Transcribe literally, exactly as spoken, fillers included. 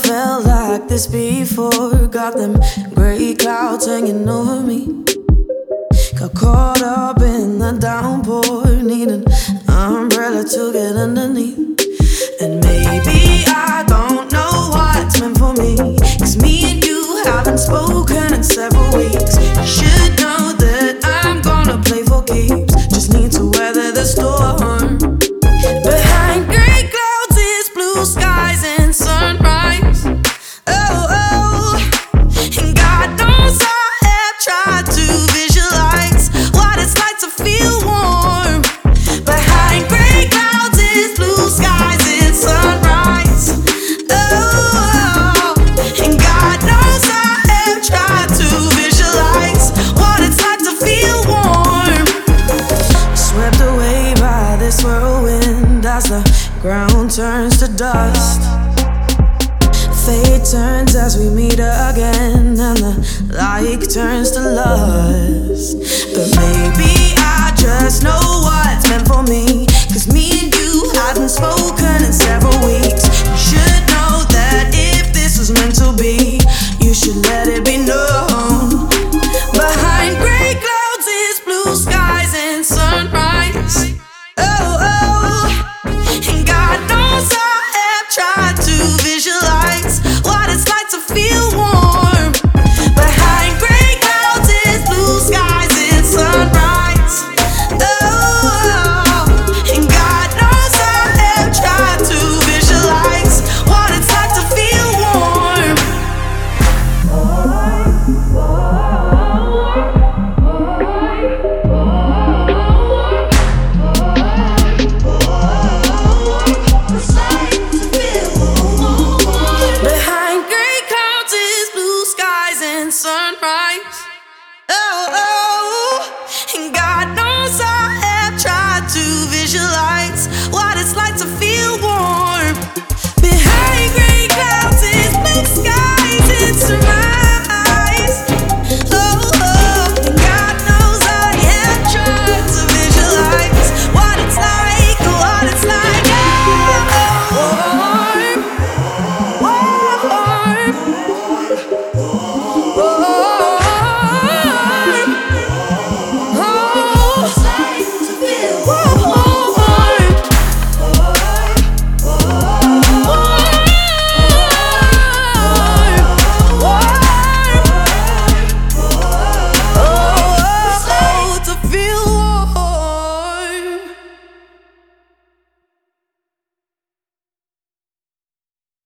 felt like this before. Got them gray clouds hanging over me. Got caught up in the downpour, need an umbrella to get underneath. And maybe I don't know what's meant for me, 'cause me and you haven't spoken in several weeks. You should know that I'm gonna play for keeps. Just need to weather the storm. Behind gray clouds is blue skies and sunrise. Oh, oh, and God knows I have tried to visualize what it's like to feel warm. Behind gray clouds is blue skies and sunrise. Oh, and God knows I have tried to visualize what it's like to feel warm. Swept away by this whirlwind as the ground turns to dust. Fate turns as we meet again, and the like turns to lust. But maybe I just know what's meant for me, 'cause me and you haven't spoken in several weeks. You should know that if this was meant to be, you should let it be known. Behind gray clouds is blue skies and sunrise. Oh, oh, and God knows I have tried to visualize what it's like to feel warm. Behind gray clouds is blue skies and sunrise. Oh, and God knows I have tried to visualize what it's like to feel warm. Behind gray clouds is blue skies and sunrise. Oh, oh.